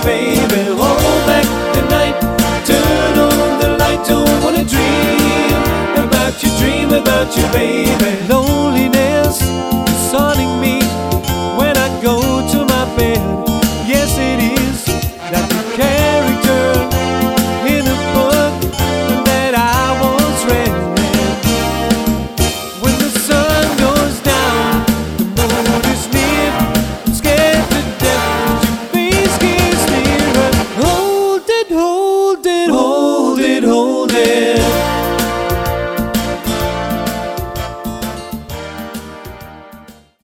baby. Hold back the night, turn on the light. Don't wanna dream about you, baby. No